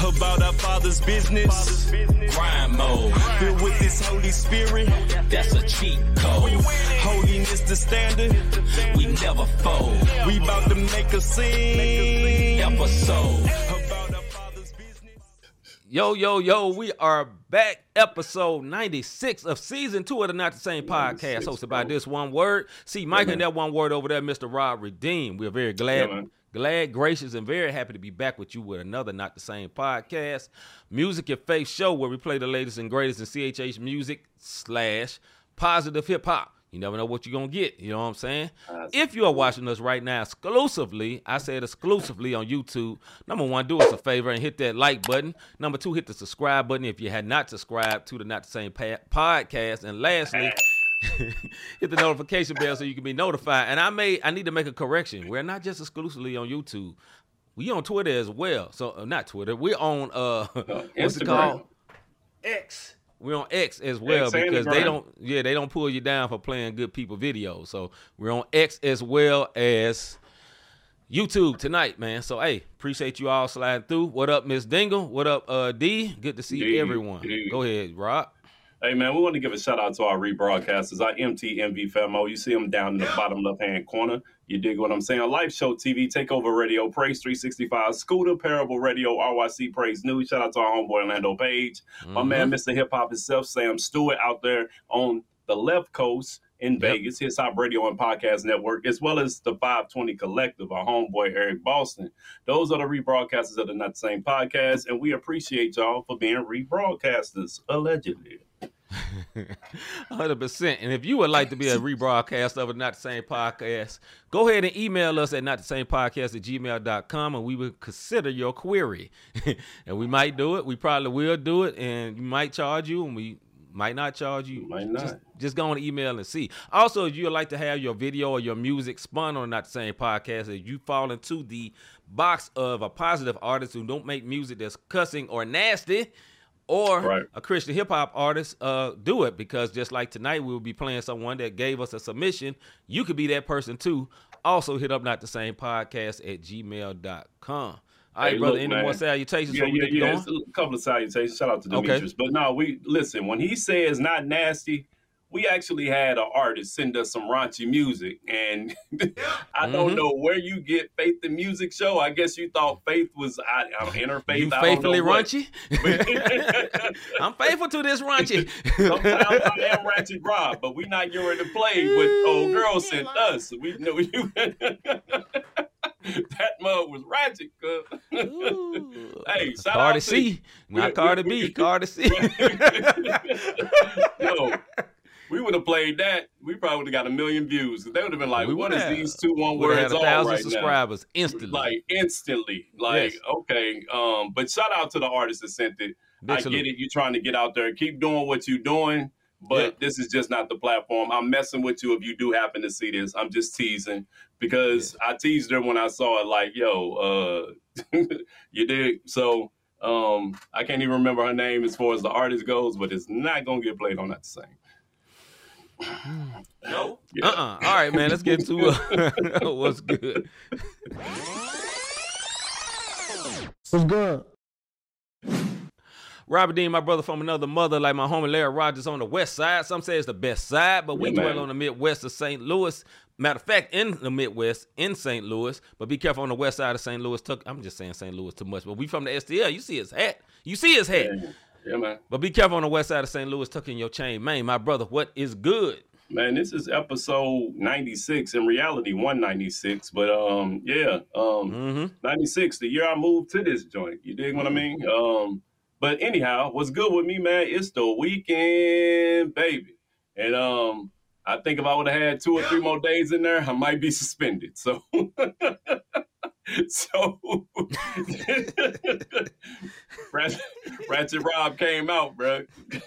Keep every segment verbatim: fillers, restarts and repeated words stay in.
about our Father's business. Grind mode, filled with His Holy Spirit. That's a cheat code. Holiness the standard. We never fold. We about to make a scene episode. About our Father's business. Yo, yo, yo, we are back. Episode ninety-six of season two of the Not the Same podcast, hosted by this one word. See, Mike yeah, and that one word over there, Mister Rob Redeem. We're very glad. Yeah, Glad, gracious, and very happy to be back with you with another Not the Same podcast, Music and Faith show where we play the latest and greatest in C H H music slash positive hip hop. You never know what you're going to get, you know what I'm saying? If you are watching us right now exclusively, I said exclusively on YouTube, number one, do us a favor and hit that like button. Number two, hit the subscribe button if you had not subscribed to the Not the Same pa- podcast. And lastly, hit the notification bell so you can be notified. And I may, I need to make a correction. We're not just exclusively on YouTube. We on Twitter as well. So uh, not Twitter. We're on uh, uh what's it called? X. We're on X as well X because they don't, yeah, they don't pull you down for playing good people videos. So we're on X as well as YouTube tonight, man. So hey, appreciate you all sliding through. What up, Miss Dingle? What up, uh, D? Good to see D, everyone. D. Go ahead, Rob. Hey, man, we want to give a shout-out to our rebroadcasters, our M T M V Famo. You see them down in the bottom left-hand corner. You dig what I'm saying? Live Show T V, Takeover Radio, Praise three sixty-five, Scooter, Parable Radio, R Y C Praise News. Shout out to our homeboy Orlando Page. Mm-hmm. My man, Mister Hip-Hop himself, Sam Stewart, out there on the left coast in yep. Vegas, his Hop Radio and Podcast Network, as well as the five twenty Collective, our homeboy Eric Boston. Those are the rebroadcasters of the Not the Same podcast, and we appreciate y'all for being rebroadcasters, allegedly. one hundred percent. And if you would like to be a rebroadcast of a Not the Same podcast, go ahead and email us at not the same podcast at gmail dot com and we will consider your query. And we might do it. We probably will do it. And we might charge you and we might not charge you. Might not. Just, just go on email and see. Also, if you would like to have your video or your music spun on Not the Same podcast, if you fall into the box of a positive artist who don't make music that's cussing or nasty, or right. a Christian hip-hop artist, uh, do it. Because just like tonight, we'll be playing someone that gave us a submission. You could be that person, too. Also, hit up Not the Same podcast at gmail dot com. All right, hey, brother, look, any man. more salutations? Yeah, yeah, yeah. Going? A couple of salutations. Shout out to Demetrius. Okay. But no, we listen, when he says not nasty, we actually had an artist send us some raunchy music. And I mm-hmm. don't know where you get Faith in Music show. I guess you thought Faith was I, I, interfaith. You I faithfully don't know raunchy? I'm faithful to this raunchy. Sometimes I am ratchet Rob, but we not here to play with old girl sent us. We know you. That mug was ratchet, cuz. Hey, shout Cardi out C, to not Cardi B, Cardi C. Yo, we would have played that. We probably would have got a million views. They would have been like, we "What is have. these two one words all thousand right subscribers now?" Instantly, like instantly, like yes. okay. Um, but shout out to the artist that sent it. Big I salute. get it. You're trying to get out there, keep doing what you're doing. But yeah. this is just not the platform. I'm messing with you if you do happen to see this. I'm just teasing because yeah. I teased her when I saw it like, yo, uh, you did. So um, I can't even remember her name as far as the artist goes, but it's not going to get played on that same. No? Yeah. Uh-uh. All right, man. Let's get to uh, what's good. What's good? Robert Dean, my brother from another mother, like my homie Larry Rogers on the west side. Some say it's the best side, but we yeah, dwell on the Midwest of Saint Louis. Matter of fact, in the Midwest, in Saint Louis, but be careful on the west side of Saint Louis. I'm just saying Saint Louis too much, but we from the S T L. You see his hat. You see his hat. Yeah, yeah man. But be careful on the west side of Saint Louis, tucking your chain. Man, my brother, what is good? Man, this is episode ninety-six. In reality, one ninety-six. But um, yeah, um, mm-hmm. ninety-six, the year I moved to this joint. You dig what mm-hmm. I mean? Um, But anyhow, what's good with me, man, it's the weekend, baby. And um, I think if I would have had two or three more days in there, I might be suspended. So, so Ratchet, Ratchet Rob came out, bro.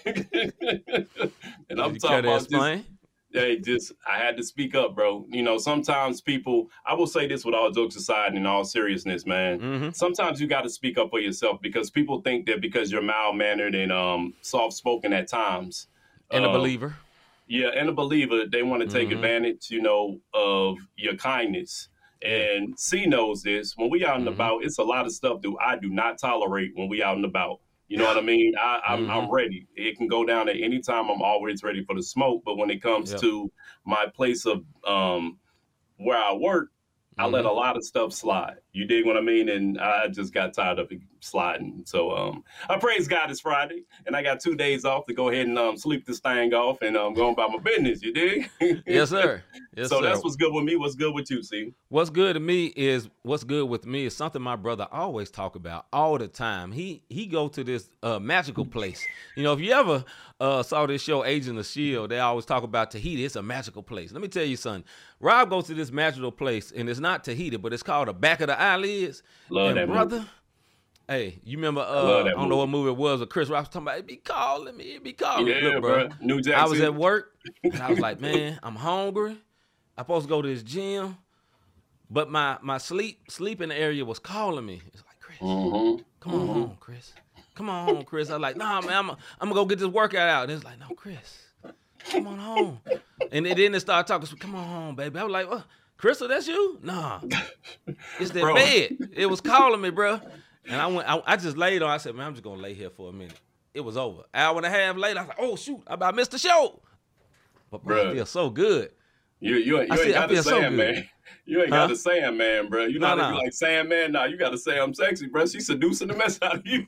And I'm talking about this. Hey, just, I had to speak up, bro. You know, sometimes people, I will say this with all jokes aside and in all seriousness, man. Mm-hmm. Sometimes you got to speak up for yourself because people think that because you're mild-mannered and um, soft-spoken at times. And uh, a believer. Yeah, and a believer, they want to take mm-hmm. advantage, you know, of your kindness. And C knows this. When we out and Mm-hmm. about, it's a lot of stuff that I do not tolerate when we out and about. You know what I mean? I, I'm, Mm-hmm. I'm ready. It can go down at any time. I'm always ready for the smoke. But when it comes Yep. to my place of um, where I work, I let a lot of stuff slide. You dig what I mean? And I just got tired of it sliding. So um, I praise God it's Friday, and I got two days off to go ahead and um, sleep this thing off and um, go about my business. You dig? Yes, sir. Yes, so sir. that's what's good with me. What's good with you, see? What's good to me is what's good with me is something my brother always talk about all the time. He he go to this uh, magical place. You know, if you ever uh, saw this show Agent of Shield, they always talk about Tahiti. It's a magical place. Let me tell you something. Rob goes to this magical place, and it's not Tahiti, but it's called the back of the eyelids. Love and that brother, movie. hey, you remember? Uh, love I that don't know what movie it was. But Chris Rock was talking about. It be calling me. It be calling Yeah, me. Look, bro. bro. New Jack I was City. at work, and I was like, man, I'm hungry. I'm supposed to go to this gym. But my my sleep sleeping area was calling me. It's like, Chris, Mm-hmm. come on home, Chris. Come on home, Chris. I was like, nah, man, I'm I'm gonna go get this workout out. And it's like, no, Chris, come on home. And then it started talking, come on home, baby. I was like, what? Crystal, that's you? Nah, it's that Bro. bed. It was calling me, bro. And I went, I, I just laid on. I said, man, I'm just gonna lay here for a minute. It was over. Hour and a half later, I was like, oh shoot, I about missed the show. But bro, Bruh. I feel so good. You you, you I see- ain't I got the feel so Sandman. good. You ain't Huh? got the Sandman, bro. You know Nah, how to nah. be like Sandman? Nah, you got to say I'm sexy, bro. She's seducing the mess out of you.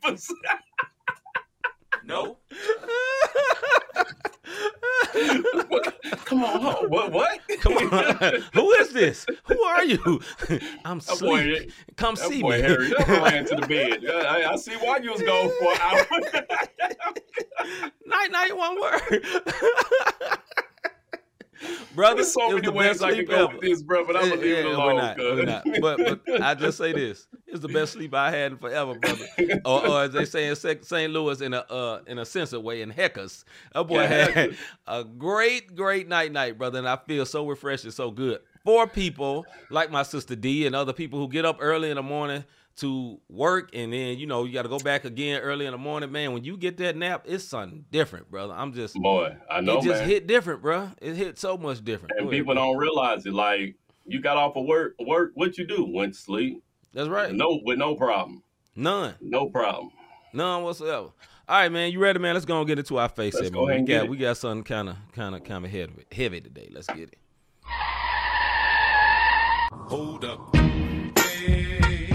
No. Come on, home. What? What? Come on. Who is this? Who are you? I'm That boy, sleep. Come that see boy me. Harry never ran to the bed. I, I see why you was gone for an hour. Night, night, one word. Brother, There's so it was many the ways best I can sleep go ever. with this, bro, but I'm gonna leave Yeah, it yeah, alone. We're not, cuz. we're not. But, but I just say this: it's the best sleep I had in forever, brother. or, or as they say in Saint Louis, in a uh, in a censored way, in Heckers, that boy Yeah, had Heckers. a great, great night, night, brother, and I feel so refreshed and so good. For people like my sister D and other people who get up early in the morning to work, and then you know you got to go back again early in the morning, man. When you get that nap, it's something different, brother. I'm just. Boy, I know, It just man. hit different, bro. It hit so much different. And Go ahead, people bro. don't realize it. Like you got off of work, work. What you do? Went to sleep. That's right. No, with no problem. None. No problem. None whatsoever. All right, man. You ready, man? Let's go and get into our face Let's segment. go ahead we and got get it. we got something kind of kind of kind of heavy heavy today. Let's get it. Hold up. Hey.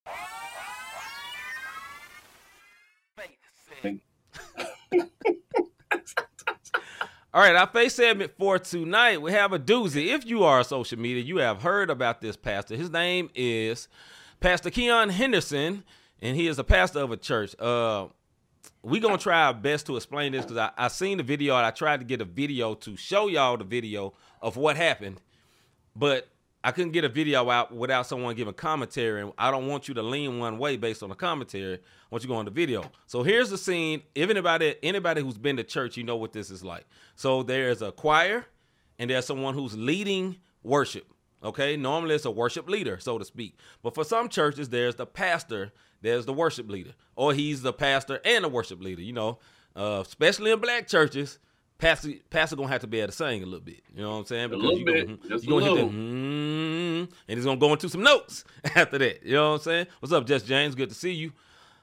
All right, our face segment for tonight, we have a doozy. If you are on social media, you have heard about this pastor. His name is Pastor Keon Henderson, and he is a pastor of a church. Uh, we're going to try our best to explain this because I, I seen the video, and I tried to get a video to show y'all the video of what happened, but I couldn't get a video out without someone giving commentary, and I don't want you to lean one way based on the commentary. I want you to go on the video. So here's the scene. If anybody, anybody who's been to church, you know what this is like. So there's a choir, and there's someone who's leading worship. Okay, normally it's a worship leader, so to speak. But for some churches, there's the pastor, there's the worship leader, or he's the pastor and the worship leader. You know, uh, especially in black churches. Pastor, pastor gonna have to be able to sing a little bit. You know what I'm saying? Because little you bit, gonna, just you gonna a hit little. that, mm, and he's gonna go into some notes after that. You know what I'm saying? What's up, Jess James? Good to see you.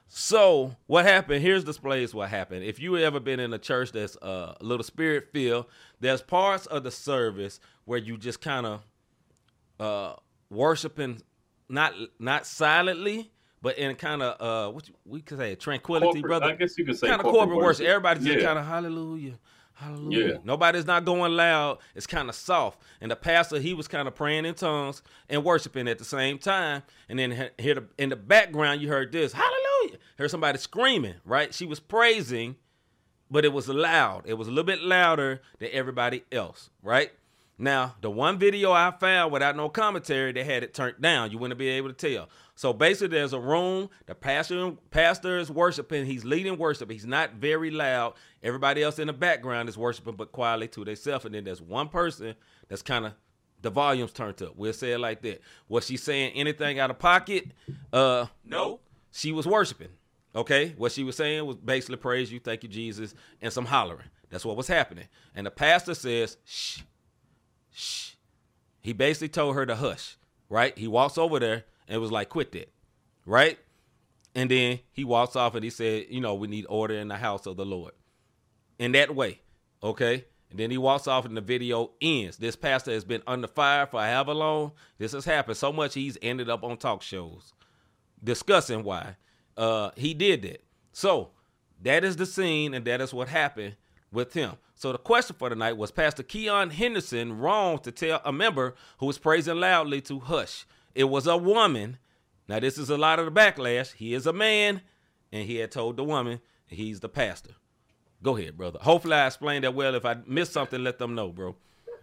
So what happened? Here's displays what happened. If you ever been in a church that's uh, a little spirit filled, there's parts of the service where you just kind of uh, worshiping, not not silently, but in kind of uh, what you, we could say tranquility, Corporate- brother. I guess you could say kind of corporate corporate worship. worship. Everybody's just Yeah. kind of hallelujah. Hallelujah. Yeah. Nobody's not going loud. It's kind of soft. And the pastor, he was kind of praying in tongues and worshiping at the same time. And then he- here the, in the background, you heard this, hallelujah. Heard somebody screaming, right? She was praising, but it was loud. It was a little bit louder than everybody else, right? Now, the one video I found without no commentary, they had it turned down. You wouldn't be able to tell. So basically, there's a room. The pastor, pastor is worshiping. He's leading worship. He's not very loud. Everybody else in the background is worshiping, but quietly to themselves. And then there's one person that's kind of, the volume's turned up. We'll say it like that. Was she saying anything out of pocket? Uh, no. She was worshiping. Okay? What she was saying was basically praise you, thank you, Jesus, and some hollering. That's what was happening. And the pastor says, shh. Shh. He basically told her to hush. right? He walks over there and was like, quit that, right? And then he walks off and he said, you know, we need order in the house of the Lord. In that way, okay? And then he walks off and the video ends. This pastor has been under fire for however long. This has happened so much he's ended up on talk shows discussing why uh, he did that. So that is the scene, and that is what happened with him. So the question for tonight was, Pastor Keon Henderson wrong to tell a member who was praising loudly to hush? It was a woman. Now, this is a lot of the backlash. He is a man, and he had told the woman he's the pastor. Go ahead, brother. Hopefully I explained that well. If I missed something, let them know, bro.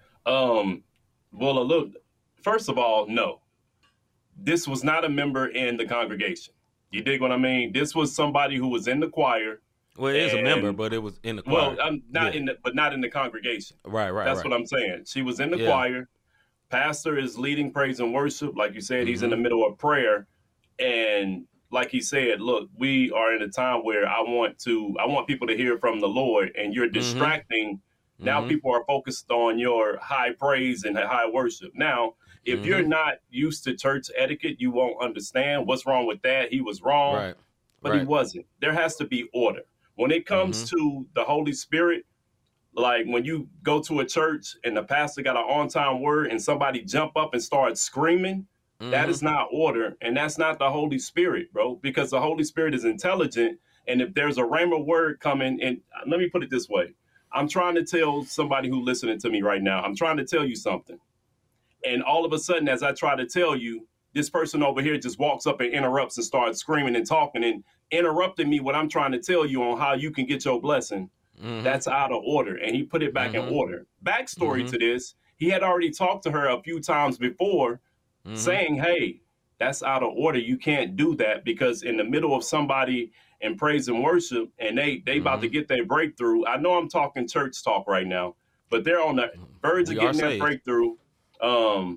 Um, well, a little, first of all, no. This was not a member in the congregation. You dig what I mean? This was somebody who was in the choir. Well, it is and, a member, but it was in the choir. Well, I'm not yeah. in the, but not in the congregation. Right, right, That's right. what I'm saying. She was in the Yeah. choir. Pastor is leading praise and worship. Like you said, Mm-hmm. he's in the middle of prayer. And like he said, look, we are in a time where I want to, I want people to hear from the Lord, and you're distracting. Mm-hmm. Now Mhm. people are focused on your high praise and high worship. Now, if Mhm. you're not used to church etiquette, you won't understand what's wrong with that. He was wrong, Right. but right. he wasn't. There has to be order. When it comes to the Holy Spirit, like when you go to a church and the pastor got an on-time word and somebody jump up and start screaming, Mhm. that is not order, and that's not the Holy Spirit, bro, because the Holy Spirit is intelligent. And if there's a rhema word coming, and let me put it this way. I'm trying to tell somebody who's listening to me right now, I'm trying to tell you something. And all of a sudden, as I try to tell you, this person over here just walks up and interrupts and starts screaming and talking and interrupting me what I'm trying to tell you on how you can get your blessing. Mhm. That's out of order. And he put it back Mhm. in order. Backstory Mhm. to this, he had already talked to her a few times before Mhm. saying, hey, that's out of order. You can't do that, because in the middle of somebody in praise and worship and they they about to get their breakthrough. I know I'm talking church talk right now, but they're on the verge We of are getting their saved. breakthrough. Um,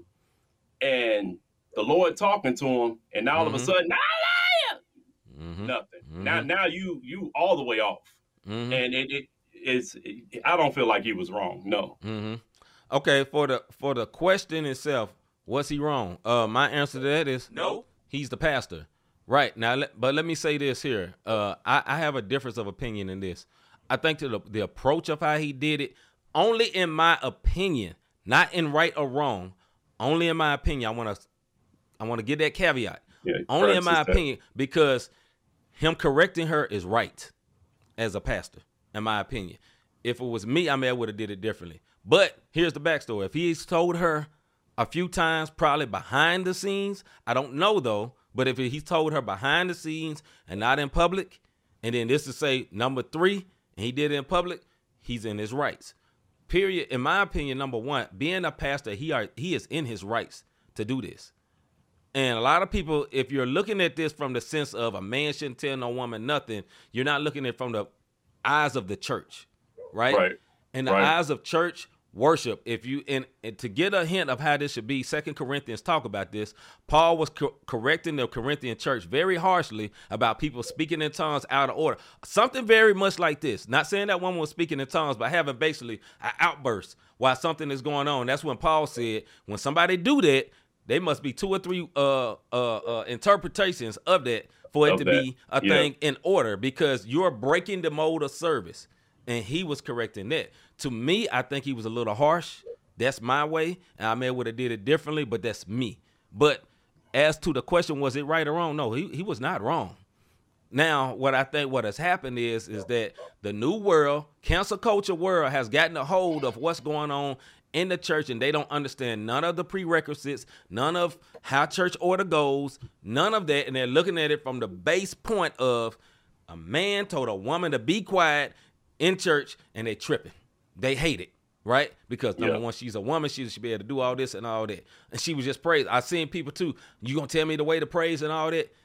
and the Lord talking to them, and all of a Mhm. sudden, "Ah, Mhm. nothing. Mhm. Now, now you you all the way off, Mhm. and it, it it's. It, I don't feel like he was wrong. No. Mm-hmm. Okay, for the for the question itself, was he wrong? Uh, my answer to that is No. He's the pastor, right? Now, let, but let me say this here. Uh, I, I have a difference of opinion in this. I think to the the approach of how he did it, only in my opinion, not in right or wrong, only in my opinion. I want to I want to give that caveat. Yeah, Only in my Francis, that- opinion, because him correcting her is right as a pastor, in my opinion. If it was me, I may would have did it differently. But here's the backstory. If he's told her a few times, probably behind the scenes, I don't know though, but if he's told her behind the scenes and not in public, and then this is say number three, and he did it in public, he's in his rights. Period. In my opinion, number one, being a pastor, he are he is in his rights to do this. And a lot of people, if you're looking at this from the sense of a man shouldn't tell no woman nothing, you're not looking at it from the eyes of the church, right? Right. In the Right. eyes of church worship, if you and, and to get a hint of how this should be, Second Corinthians talk about this. Paul was co- correcting the Corinthian church very harshly about people speaking in tongues out of order. Something very much like this. Not saying that woman was speaking in tongues, but having basically an outburst while something is going on. That's when Paul said, when somebody do that, they must be two or three uh, uh, uh, interpretations of that for it Of to that. be a Yeah. thing in order, because you're breaking the mode of service. And he was correcting that. To me, I think he was a little harsh. That's my way. And I may would have did it differently, but that's me. But as to the question, was it right or wrong? No, he, he was not wrong. Now, what I think what has happened is, is that the new world, cancel culture world, has gotten a hold of what's going on in the church, and they don't understand none of the prerequisites, none of how church order goes, none of that. And they're looking at it from the base point of a man told a woman to be quiet in church, and they tripping. They hate it, right? Because number Yeah. one, she's a woman. She should be able to do all this and all that. And she was just praised. I seen people too. You gonna tell me the way to praise and all that?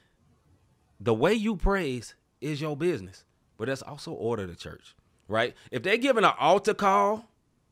The way you praise is your business, but that's also order the church, right? If they're giving an altar call,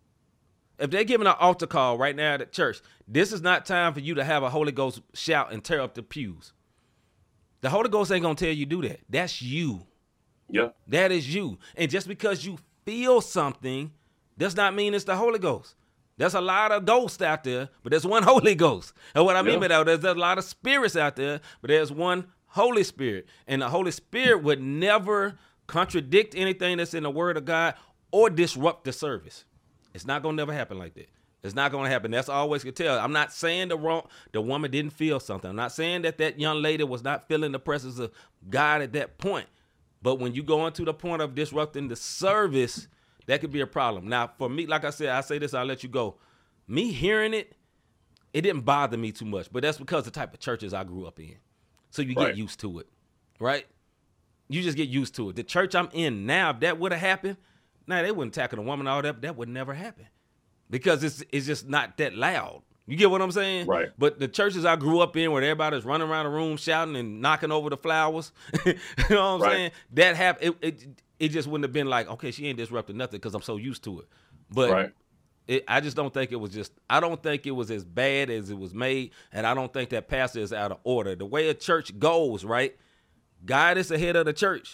if they're giving an altar call right now at the church, this is not time for you to have a Holy Ghost shout and tear up the pews. The Holy Ghost ain't gonna tell you do that. That's you. Yeah. That is you. And just because you feel something does not mean it's the Holy Ghost. There's a lot of ghosts out there, but there's one Holy Ghost. And what I mean Yeah. by that, there's, there's a lot of spirits out there, but there's one Holy Spirit. And the Holy Spirit would never contradict anything that's in the Word of God or disrupt the service. It's not going to never happen like that. It's not going to happen. That's always can tell. I'm not saying the wrong, the woman didn't feel something. I'm not saying that that young lady was not feeling the presence of God at that point. But when you go into the point of disrupting the service, that could be a problem. Now, for me, like I said, I say this, I'll let you go. Me hearing it, it didn't bother me too much. But that's because the type of churches I grew up in. So you Right. get used to it, right? You just get used to it. The church I'm in now, if that would have happened, now they wouldn't tackle a woman all that. That would never happen because it's it's just not that loud. You get what I'm saying? Right. But the churches I grew up in where everybody's running around the room shouting and knocking over the flowers, you know what I'm Right. saying? That happened. It, it it just wouldn't have been like, okay, she ain't disrupting nothing because I'm so used to it. But Right. it, I just don't think it was just, I don't think it was as bad as it was made. And I don't think that pastor is out of order. The way a church goes, right? God is the head of the church.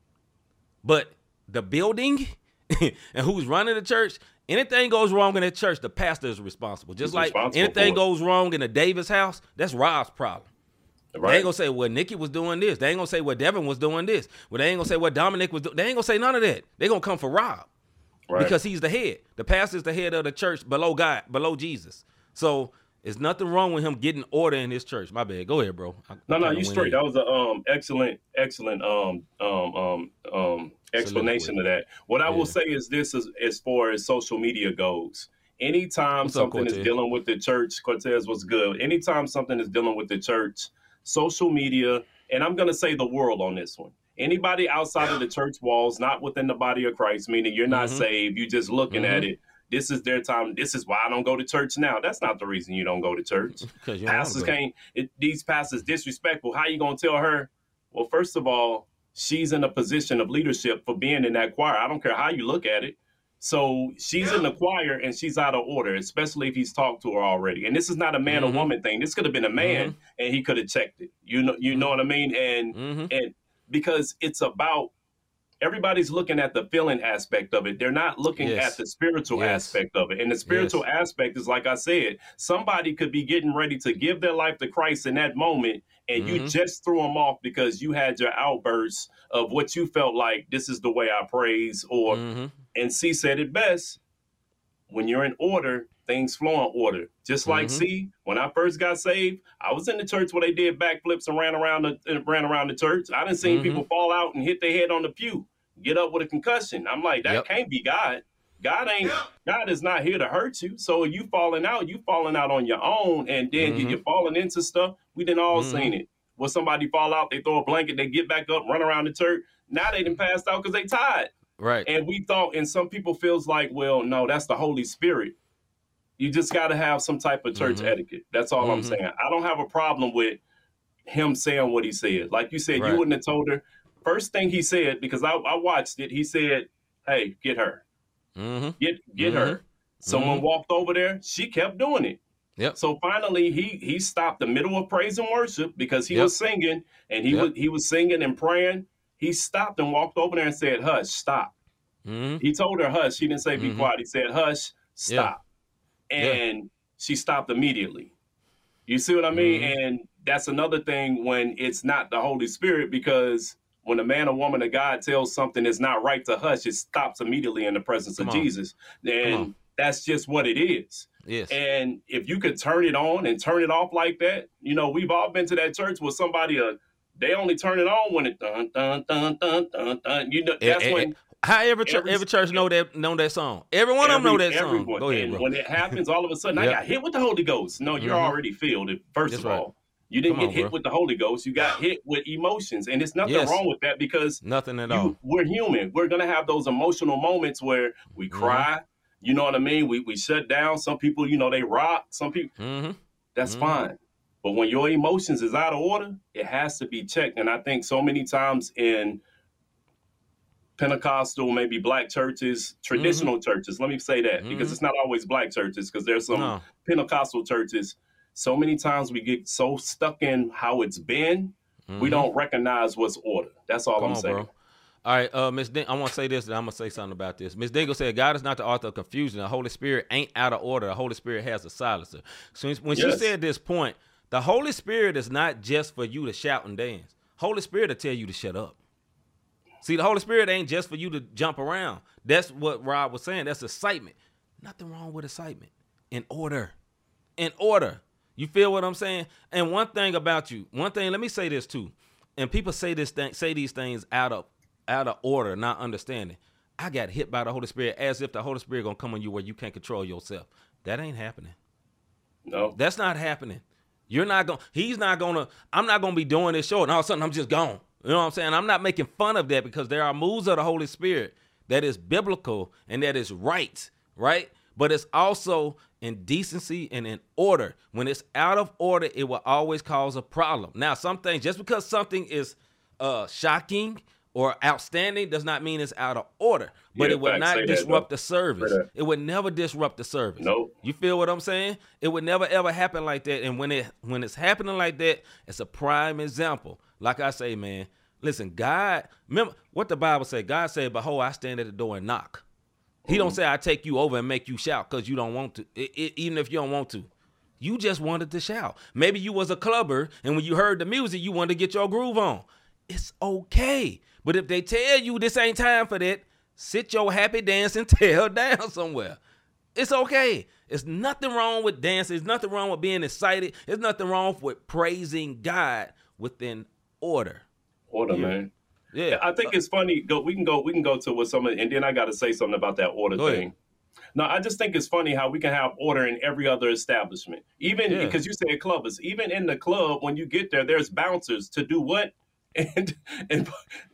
But the building and who's running the church, anything goes wrong in that church, the pastor is responsible. Just He's like responsible anything for it. goes wrong in the Davis house, that's Rob's problem. They Right. ain't gonna say, well, Nikki was doing this. They ain't gonna say, well, Devin was doing this. Well, they ain't gonna say what Dominic was doing. They ain't gonna say none of that. They gonna come for Rob Right. because he's the head. The pastor is the head of the church below God, below Jesus. So there's nothing wrong with him getting order in his church. My bad. Go ahead, bro. I No, no, kinda you went straight. in. That was a um excellent, excellent um um um um explanation of that. What I Yeah. will say is this: as as far as social media goes, anytime What's up, something is Cortez? dealing with the church, Cortez was good. Anytime something is dealing with the church, social media, and I'm going to say the world on this one. Anybody outside of the church walls, not within the body of Christ, meaning you're not Mhm. saved, you just looking at Mhm. it. This is their time. This is why I don't go to church now. That's not the reason you don't go to church. 'Cause you don't Pastors wanna go. can't, it, these pastors disrespectful. How you going to tell her? Well, first of all, she's in a position of leadership for being in that choir. I don't care how you look at it. So she's in the choir and she's out of order, especially if he's talked to her already. And this is not a man Mhm. or woman thing. This could have been a man and he could have checked it. You know, you know what I mean? And Mhm. and because it's about, everybody's looking at the feeling aspect of it. They're not looking Yes. at the spiritual Yes. aspect of it. And the spiritual aspect is, like I said, somebody could be getting ready to give their life to Christ in that moment, and you Mhm. just threw them off because you had your outbursts of what you felt like, this is the way I praise, or, Mhm. and C said it best, when you're in order, things flow in order. Just like Mhm. C, when I first got saved, I was in the church where they did backflips and ran around the and ran around the church. I done seen Mhm. people fall out and hit their head on the pew, get up with a concussion. I'm like, that Yep. can't be God. God ain't, God is not here to hurt you. So you falling out, you falling out on your own, and then Mhm. you're falling into stuff. We done all Mhm. seen it. When somebody fall out, they throw a blanket, they get back up, run around the church. Now they done passed out because they tired. Right. And we thought, and some people feels like, well, no, that's the Holy Spirit. You just got to have some type of church Mhm. etiquette. That's all I'm Mhm. saying. I don't have a problem with him saying what he said. Like you said, Right. you wouldn't have told her. First thing he said, because I, I watched it, he said, hey, get her. Mhm. Get get Mhm. her. Someone Mhm. walked over there. She kept doing it. Yep. So finally, he he stopped the middle of praise and worship because he Yep. was singing and he Yep. was he was singing and praying. He stopped and walked over there and said, hush, stop. Mhm. He told her hush. He didn't say be Mhm. quiet. He said hush, stop. Yeah. And she stopped immediately. You see what I mean? Mhm. And that's another thing when it's not the Holy Spirit, because when a man or woman of God tells something is not right to hush, it stops immediately in the presence Come of on. Jesus. Come And on. that's just what it is. Yes. And if you could turn it on and turn it off like that, you know, we've all been to that church where somebody, uh, they only turn it on when it dun dun dun dun dun dun. You know, Eh, that's eh, when eh, How every, church, every- every church know that know that song. Every one of them know every- that song. everyone. Go ahead, and bro. when it happens, all of a sudden, I Yep. got hit with the Holy Ghost. No, you're Mhm. already filled. First That's of right. all, you didn't Come get on, hit bro. with the Holy Ghost. You got hit with emotions, and it's nothing Yes. wrong with that, because Nothing at you, all. we're human. We're gonna have those emotional moments where we Mm-hmm. cry. You know what I mean? We we shut down. Some people, you know, they rock. Some people, Mm-hmm. that's Mhm. fine. But when your emotions is out of order, it has to be checked. And I think so many times in Pentecostal, maybe black churches, traditional churches, let me say that, because Mhm. it's not always black churches, because there's some No. Pentecostal churches. So many times we get so stuck in how it's been, we Mhm. don't recognize what's order. That's all Come I'm on, saying. bro. All right, uh, Miss Ding- I want to say this, and I'm going to say something about this. Miss Dingle said, God is not the author of confusion. The Holy Spirit ain't out of order. The Holy Spirit has a silencer. So when Yes. she said this point, the Holy Spirit is not just for you to shout and dance. Holy Spirit will tell you to shut up. See, the Holy Spirit ain't just for you to jump around. That's what Rob was saying. That's excitement. Nothing wrong with excitement. In order. In order. You feel what I'm saying? And one thing about you, one thing, let me say this too. And people say this thing, say these things out of out of order, not understanding. I got hit by the Holy Spirit as if the Holy Spirit gonna come on you where you can't control yourself. That ain't happening. No. That's not happening. You're not going, he's not gonna, I'm not gonna be doing this show and all of a sudden I'm just gone. You know what I'm saying? I'm not making fun of that because there are moves of the Holy Spirit that is biblical and that is right, right? But it's also in decency and in order. When it's out of order, it will always cause a problem. Now, some things, just because something is uh, shocking or outstanding does not mean it's out of order. But Yeah, it would facts. not Say that, disrupt though. the service. Say that. It would never disrupt the service. Nope. You feel what I'm saying? It would never ever happen like that. And when it when it's happening like that, it's a prime example. Like I say, man, listen, God, remember what the Bible said. God said, behold, I stand at the door and knock. He don't say I take you over and make you shout because you don't want to, it, it, even if you don't want to. You just wanted to shout. Maybe you was a clubber, and when you heard the music, you wanted to get your groove on. It's okay. But if they tell you this ain't time for that, sit your happy dancing tail down somewhere. It's okay. There's nothing wrong with dancing. There's nothing wrong with being excited. There's nothing wrong with praising God within order. Order, Yeah. man. Yeah. I think it's funny. Go, we can go. We can go to what some, of, and then I got to say something about that order Go ahead. thing. No, I just think it's funny how we can have order in every other establishment, even Yeah. because you said clubbers. Even in the club, when you get there, there's bouncers to do what and and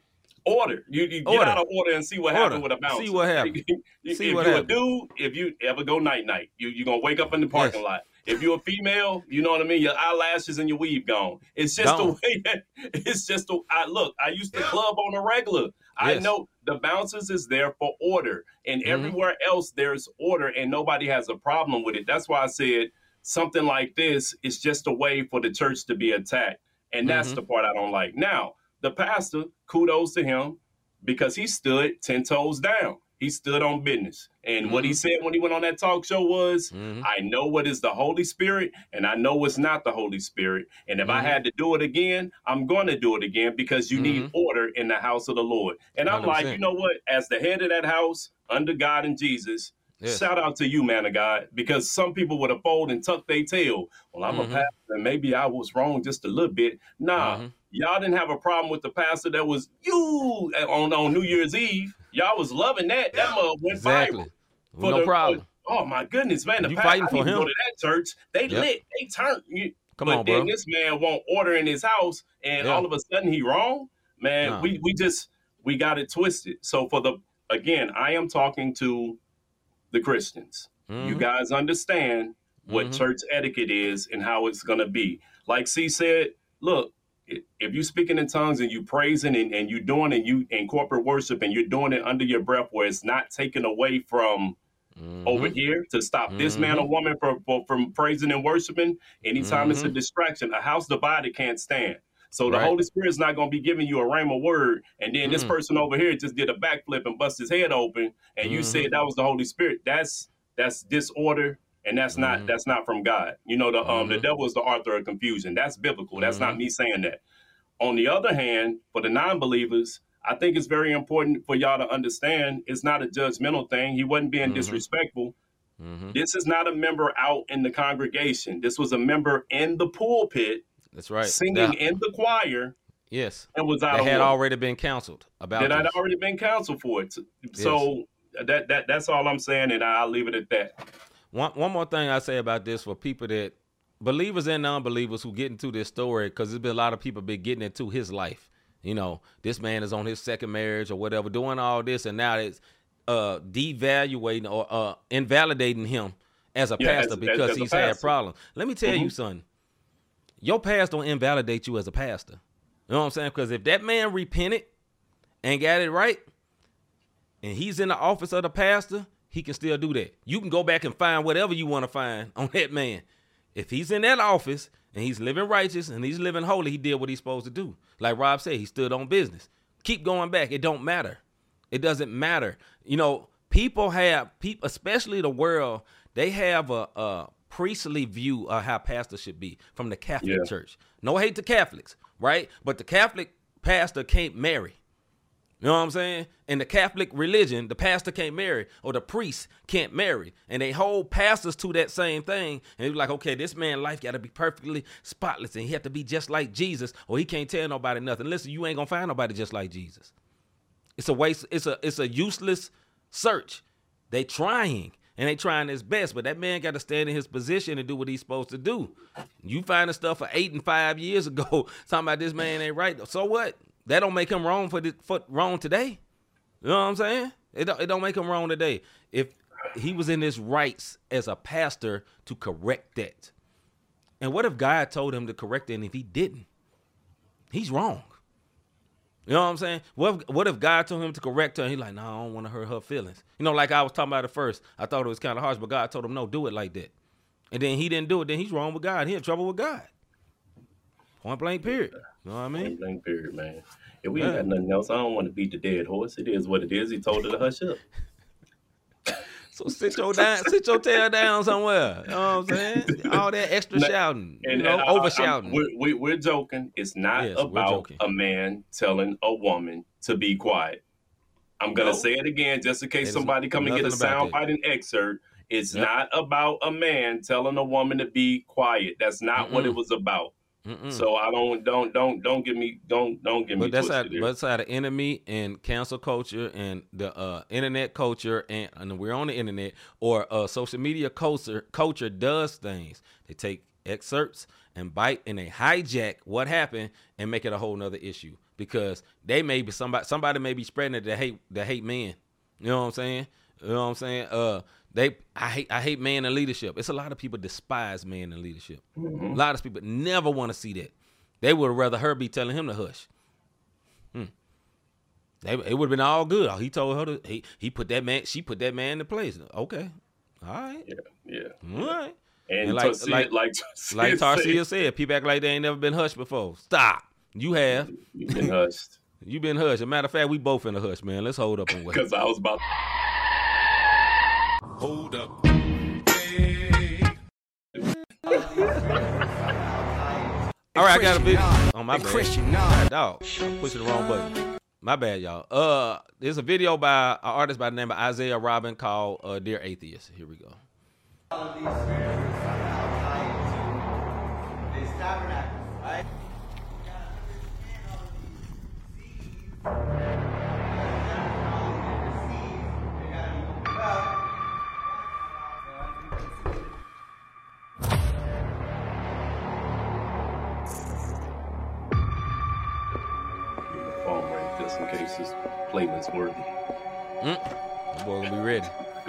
order. You, you get Order. out of order and see what Order. happened with a bouncer. See what happened. You- See if what you happened. a dude, if you ever go night night, you you gonna wake up in the parking Yes. lot. If you're a female, you know what I mean. Your eyelashes and your weave gone. It's just Gone. the way that it's just the. I look. I used to club on a regular. I Yes. know the bouncers is there for order, and Mhm. everywhere else there's order, and nobody has a problem with it. That's why I said something like this is just a way for the church to be attacked, and that's Mhm. the part I don't like. Now, the pastor, kudos to him, because he stood ten toes down. He stood on business. And what he said when he went on that talk show was, Mhm. I know what is the Holy Spirit and I know what's not the Holy Spirit. And if I Mhm. had to do it again, I'm going to do it again because you need Mhm. order in the house of the Lord. And I'm one hundred like, percent. you know what? As the head of that house, under God and Jesus, Yes. shout out to you, man of God, because some people would have folded and tucked their tail. Well, I'm Mhm. a pastor and maybe I was wrong just a little bit. Nah, Mhm. y'all didn't have a problem with the pastor that was you on, on New Year's Eve. Y'all was loving that. That mug went Exactly. viral. No the- problem. Oh my goodness, man! The You pastor, fighting I for need to him. go to that church. They Yep. lit. They turned. You, Come but on, then bro. this man won't order in his house, and Yeah. all of a sudden he wrong. Man, Nah. we we just we got it twisted. So for the again, I am talking to the Christians. You Mhm. guys understand what Mhm. church etiquette is and how it's going to be. Like C said, look, i- if you speaking in tongues and you praising and, and you doing it, you in corporate worship and you're doing it under your breath where it's not taken away from Mhm. over here to stop this man or Mhm. woman from, from, from praising and worshiping. Anytime it's a Mhm. distraction, a house divided can't stand. So the Right. Holy Spirit's not going to be giving you a rhema word, and then this Mm-mm. person over here just did a backflip and bust his head open, and you Mhm. said that was the Holy Spirit. That's that's disorder, and that's not Mhm. that's not from God. You know, the um the Mhm. devil is the author of confusion. That's biblical. That's not Mhm. me saying that. On the other hand, for the non-believers, I think it's very important for y'all to understand it's not a judgmental thing. He wasn't being Mhm. disrespectful. Mhm. This is not a member out in the congregation. This was a member in the pulpit That's right. singing Now- in the choir yes. and was out That of had order. already been counseled about That had this. already been counseled for it. So that that that's all I'm saying, and I'll leave it at that. One one more thing I say about this for people that believers and non-believers who get into this story, because there's been a lot of people been getting into his life. You know, this man is on his second marriage or whatever, doing all this, and now it's uh, devaluating or uh, invalidating him as a Yeah, pastor as- because as a he's had pastor. problems. Let me tell you, Mhm. son, your past don't invalidate you as a pastor. You know what I'm saying? Because if that man repented and got it right, and he's in the office of the pastor, he can still do that. You can go back and find whatever you want to find on that man. If he's in that office and he's living righteous and he's living holy, he did what he's supposed to do. Like Rob said, he stood on business. Keep going back. It don't matter. It doesn't matter. You know, people have, people, especially the world, they have a, a priestly view of how pastors should be from the Catholic Yeah. Church. No hate to Catholics, right? But the Catholic pastor can't marry. You know what I'm saying? In the Catholic religion, the pastor can't marry, or the priest can't marry. And they hold pastors to that same thing. And they're like, okay, this man's life got to be perfectly spotless, and he have to be just like Jesus, or he can't tell nobody nothing. Listen, you ain't going to find nobody just like Jesus. It's a waste. It's a, it's a useless search. They trying, and they trying his best, but that man got to stand in his position and do what he's supposed to do. You finding stuff for eight and five years ago, talking about this man ain't right. So what? That don't make him wrong for, the, for wrong today. You know what I'm saying? It don't, it don't make him wrong today. If he was in his rights as a pastor to correct that. And what if God told him to correct it, and if he didn't? He's wrong. You know what I'm saying? What if, what if God told him to correct her, and he's like, no, I don't want to hurt her feelings. You know, like I was talking about at first. I thought it was kind of harsh, but God told him, no, do it like that. And then he didn't do it. Then he's wrong with God. He in trouble with God. Point blank period. You know what I mean? Point blank period, man. If we Yeah. ain't got nothing else, I don't want to beat the dead horse. It is what it is. He told her to hush up. So sit your down, sit your tail down somewhere. You know what I'm saying? All that extra Now- shouting, you And, know, and I- over I- shouting. We're, we, we're joking. It's not Yes, we're about joking. a man telling a woman to be quiet. I'm going to No. say it again just in case There's somebody come and get a nothing about sound that. bite and excerpt. It's Yep. not about a man telling a woman to be quiet. That's not what it Mm-mm. was about. Mm-mm. So I don't don't don't don't give me don't don't give me But that's how, twisted here. but that's how the enemy and cancel culture and the uh, internet culture and, and we're on the internet or uh, social media culture culture does things. They take excerpts and bite and they hijack what happened and make it a whole nother issue because they may be somebody somebody may be spreading it to hate to hate men. You know what I'm saying? You know what I'm saying? Uh, they I hate I hate man in leadership. It's a lot of people despise man in leadership. Mm-hmm. A lot of people never want to see that. They would rather her be telling him to hush. Hmm. They, it would have been all good. He told her to. He he put that man. She put that man in place. Okay, all right, Yeah, yeah. all right. And, And like- Tarsia, like- like Tarsia Like Tarsia said, said, people act like they ain't never been hushed before. Stop. You have. you've been hushed. You been hushed. As a matter of fact, we both in the hush, man. Let's hold up and wait. Because I was about Hold up. Hey. All right, I got a video. Oh my Hey, bad. Christian, nah. God, dog, I'm pushing the wrong button. My bad, y'all. Uh, there's a video by an artist by the name of Isaiah Robin called uh, "Dear Atheist." Here we go. phone right just in case this playlist worthy. That boy gonna be ready.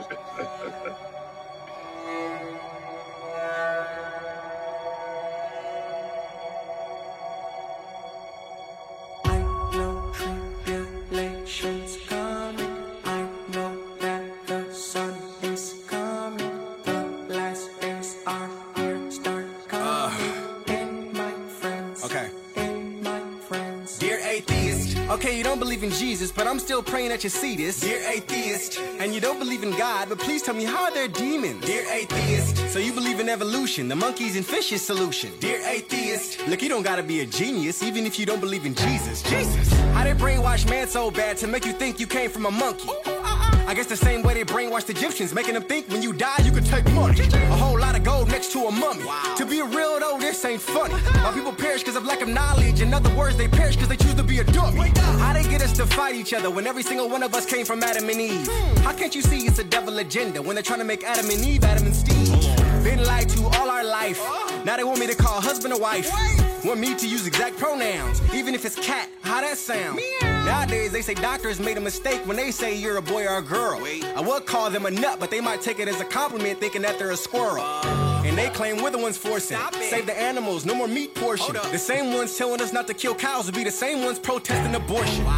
I know tribulation's coming. I know that the sun is coming. The last days are here, start coming. And my friends, Okay. and my friends. Dear atheist, Okay, you don't believe in Jesus, but I'm still praying that you see this. dear atheist, And you don't believe in God, but please tell me, how are there demons? dear atheist, So you believe in evolution, the monkeys and fishes solution. dear atheist, Look, you don't gotta be a genius, even if you don't believe in Jesus. Jesus! How they brainwash man so bad to make you think you came from a monkey? I guess the same way they brainwashed Egyptians, making them think when you die, you could take money. A whole lot of gold next to a mummy. To be real though, this ain't funny. Why people perish because of lack of knowledge. In other words, they perish because they choose to be a dummy. How they get us to fight each other when every single one of us came from Adam and Eve? How can't you see it's a devil agenda when they're trying to make Adam and Eve Adam and Steve? Been lied to all our life. Now they want me to call husband or wife. Want me to use exact pronouns, even if it's cat. How that sound? Nowadays they say doctors made a mistake when they say you're a boy or a girl. I would call them a nut, but they might take it as a compliment, thinking that they're a squirrel. And they claim we're the ones forcing. Save the animals, no more meat portion. The same ones telling us not to kill cows will be the same ones protesting abortion.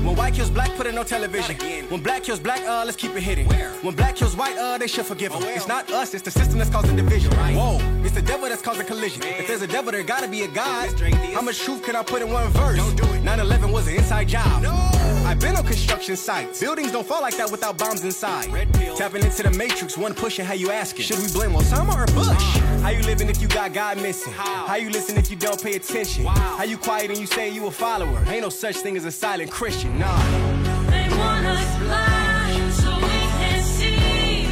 When white kills black, put it on television. When black kills black, uh, let's keep it hidden. When black kills white, uh, they should forgive them. It's not us, it's the system that's causing division. Whoa, it's the devil that's causing collision. If there's a devil, there gotta be a God. How much truth can I put in one verse? nine eleven was an inside job. I've been on construction sites. Buildings don't fall like that without bombs inside. Tapping into the matrix, one pushing, how you asking? Should we blame Osama or Bush? How you living if you got God missing? How you listen if you don't pay attention? How you quiet and you say you a follower? Ain't no such thing as a silent Christian, nah. They want us blind so we can't see.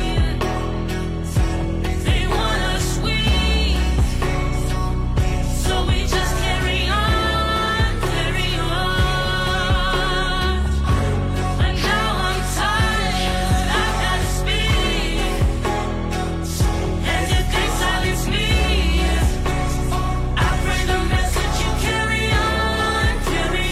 They want us weak, so we just carry on, carry on. And now I'm tired, I gotta speak. And if they silence me, I pray the message you carry on, carry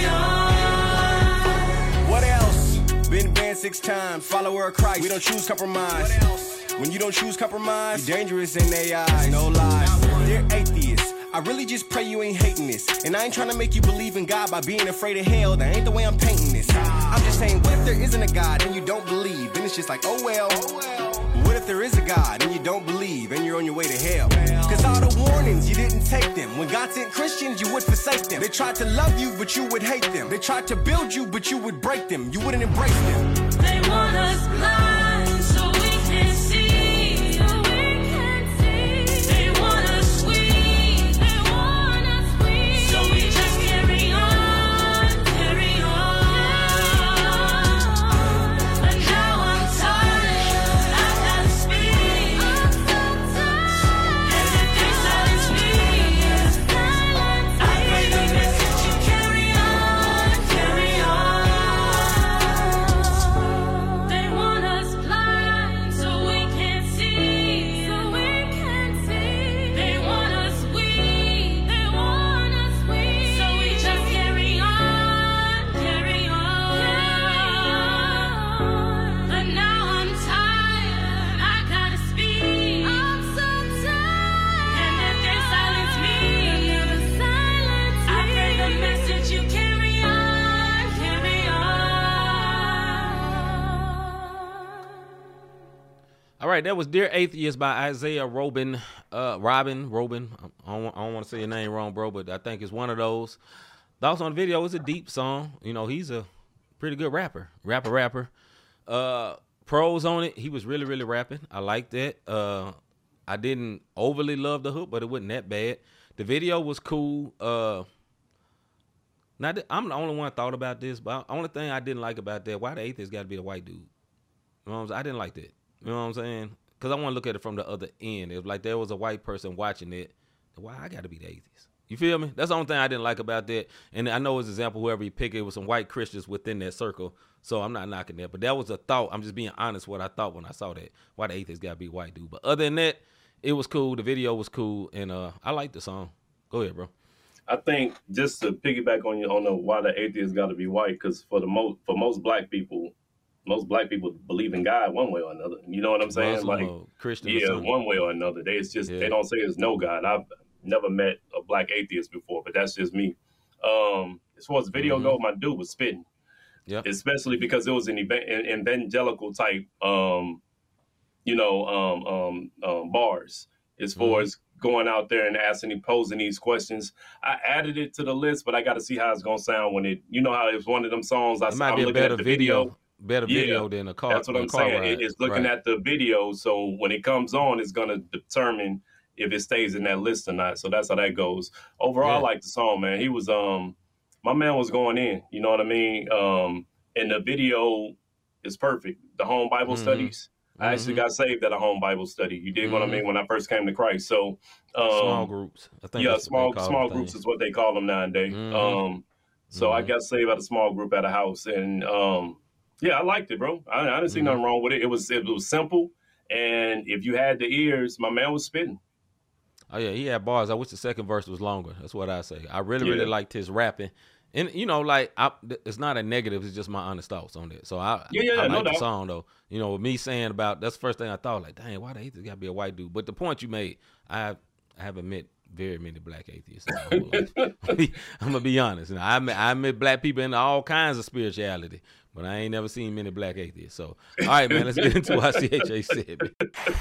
on. What else? Been banned six times, follower of Christ. We don't choose compromise. What else? When you don't choose compromise, you're dangerous in their eyes. No lies. Dear atheists, I really just pray you ain't hating this. And I ain't trying to make you believe in God by being afraid of hell. That ain't the way I'm painting this. I'm just saying, what if there isn't a God and you don't believe? Then it's just like, oh well. What if there is a God and you don't believe and you're on your way to hell? Cause all the warnings, you didn't take them. When God sent Christians, you would forsake them. They tried to love you, but you would hate them. They tried to build you, but you would break them. You wouldn't embrace them. They want us blind so we can't see. So we can't see. They want us weak. They want us weak. So we just carry on, carry on. And now I'm tired, I gotta speak. I'm so tired. And if they silence me, I pray the message you carry on, carry on. They want us blind so we can't see. So we can't see. They want us weak. They want us weak. So we just carry on, carry on. But now I'm tired, I gotta speak. I'm so tired. And if they silence me, I pray the message you carry on, carry on. All right, that was Dear Atheist by Isaiah Robin. Uh, Robin, Robin. I don't, I don't want to say your name wrong, bro, but I think it's one of those. Thoughts on the video? It's a deep song. You know, he's a pretty good rapper. Rapper, rapper. Uh, pros on it, he was really, really rapping. I liked that. Uh, I didn't overly love the hook, but it wasn't that bad. The video was cool. Uh, not that, I'm the only one thought about this, but the only thing I didn't like about that, why the atheist got to be a white dude? You know what I'm saying? I didn't like that. You know what I'm saying? Because I want to look at it from the other end. It was like there was a white person watching it. Why I got to be the atheist? You feel me? That's the only thing I didn't like about that. And I know as an example, whoever you pick, it was some white Christians within that circle. So I'm not knocking that. But that was a thought. I'm just being honest what I thought when I saw that. Why the atheist got to be a white dude. But other than that, it was cool. The video was cool. And uh, I liked the song. Go ahead, bro. I think just to piggyback on you on the why the atheist got to be white, because for the most for most black people, most black people believe in God one way or another. You know what I'm saying? Muslim like or Christian or yeah, something. one way or another. They it's just Yeah. they don't say there's no God. I've never met a black atheist before, but that's just me. Um, as far as the video Mhm. go, my dude was spitting. Yep. Especially because it was an eva- an evangelical type, um, you know, um, um, um, bars. As far Mhm. as going out there and asking and posing these questions, I added it to the list, but I got to see how it's gonna sound when it. You know how it's one of them songs. I, It might I'm be a looking better at the video, video. better Yeah, video than a car. That's what a I'm car saying. ride. It- It's looking Right. at the video, so when it comes on, it's gonna determine if it stays in that list or not. So that's how that goes. Overall, Yeah. I like the song, man. He was um, my man was going in. You know what I mean? Um, and the video is perfect. The home Bible Mhm. studies. I actually Mhm. got saved at a home Bible study. You dig what I Mhm. mean? When I first came to Christ. So um, Small groups. I think yeah, that's what small they call small the groups thing. is what they call them nowadays. Mhm. Um, so I Mhm. got saved at a small group at a house, and um, yeah, I liked it, bro. I, I didn't see Mhm. nothing wrong with it. It was it was simple, and if you had the ears, my man was spitting. Oh yeah, he had bars. I wish the second verse was longer. That's what I say. I really, really Yeah. liked his rapping, and you know, like I, it's not a negative. It's just my honest thoughts on it. So I, Yeah, yeah, I no like the doubt. song though. You know, with me saying about that's the first thing I thought. Like, dang, why the atheist got to be a white dude? But the point you made, I, I haven't met very many black atheists. In my life. I'm gonna be honest. Now, I met, I met black people in all kinds of spirituality, but I ain't never seen many black atheists. So, all right, man, let's get into our C H A segment.